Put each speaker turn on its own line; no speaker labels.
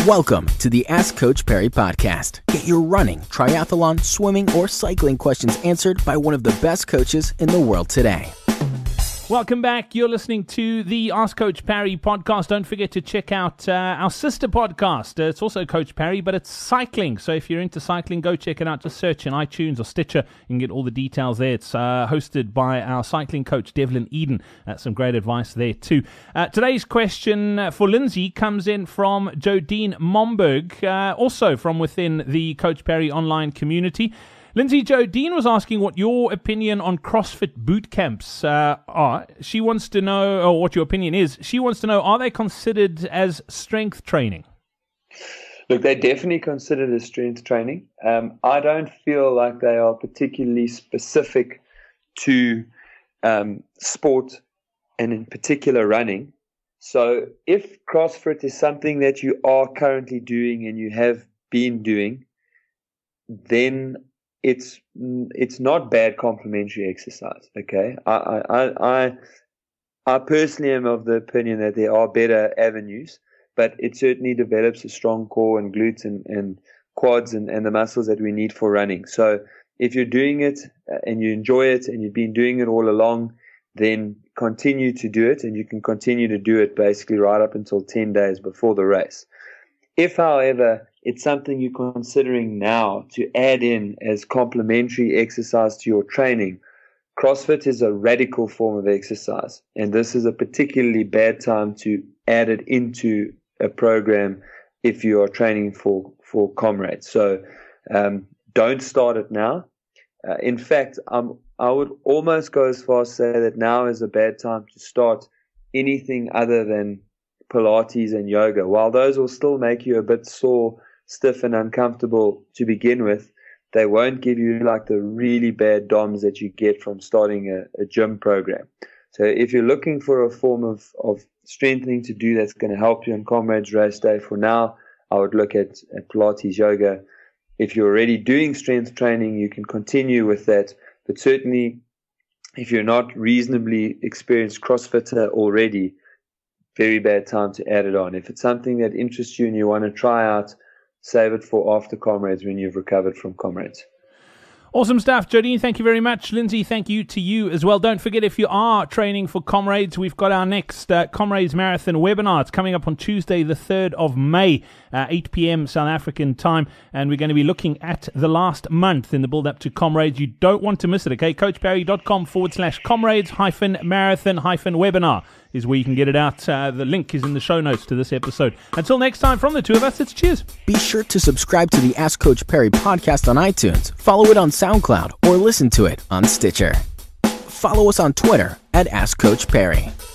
Welcome to the Ask Coach Perry podcast. Get your running, triathlon, swimming, or cycling questions answered by one of the best coaches in the world today.
Welcome back. You're listening to the Ask Coach Perry podcast. Don't forget to check out our sister podcast. It's also Coach Perry, but it's cycling. So if you're into cycling, go check it out. Just search in iTunes or Stitcher. You can get all the details there. It's hosted by our cycling coach, Devlin Eden. Some great advice there too. Today's question for Lindsay comes in from Jodine Momberg, also from within the Coach Perry online community. Lindsay, Jodine was asking what your opinion on CrossFit boot camps are. She wants to know, or what your opinion is. She wants to know, are they considered as strength training?
Look, they're definitely considered as strength training. I don't feel like they are particularly specific to sport and in particular running. So if CrossFit is something that you are currently doing and you have been doing, then it's not bad complementary exercise. Okay, I personally am of the opinion that there are better avenues, but it certainly develops a strong core and glutes and quads and the muscles that we need for running. So if you're doing it and you enjoy it and you've been doing it all along, then continue to do it, and you can continue to do it basically right up until 10 days before the race. If, however, it's something you're considering now to add in as complementary exercise to your training, CrossFit is a radical form of exercise, and this is a particularly bad time to add it into a program if you are training for comrades. So don't start it now. In fact, I would almost go as far as to say that now is a bad time to start anything other than Pilates and yoga. While those will still make you a bit sore, stiff and uncomfortable to begin with, they won't give you like the really bad DOMs that you get from starting a gym program. So if you're looking for a form of strengthening to do that's going to help you on Comrades Race Day, for now, I would look at Pilates, yoga. If you're already doing strength training, you can continue with that. But certainly, if you're not reasonably experienced CrossFitter already, very bad time to add it on. If it's something that interests you and you want to try out, save it for after Comrades when you've recovered from Comrades.
Awesome stuff, Jodine. Thank you very much. Lindsay, thank you to you as well. Don't forget, if you are training for Comrades, we've got our next Comrades Marathon webinar. It's coming up on Tuesday, the 3rd of May, 8 p.m. South African time, and we're going to be looking at the last month in the build-up to Comrades. You don't want to miss it, okay? CoachPerry.com/Comrades-marathon-webinar is where you can get it out. The link is in the show notes to this episode. Until next time, from the two of us, it's cheers.
Be sure to subscribe to the Ask Coach Perry podcast on iTunes, follow it on SoundCloud, or listen to it on Stitcher. Follow us on Twitter at Ask Coach Perry.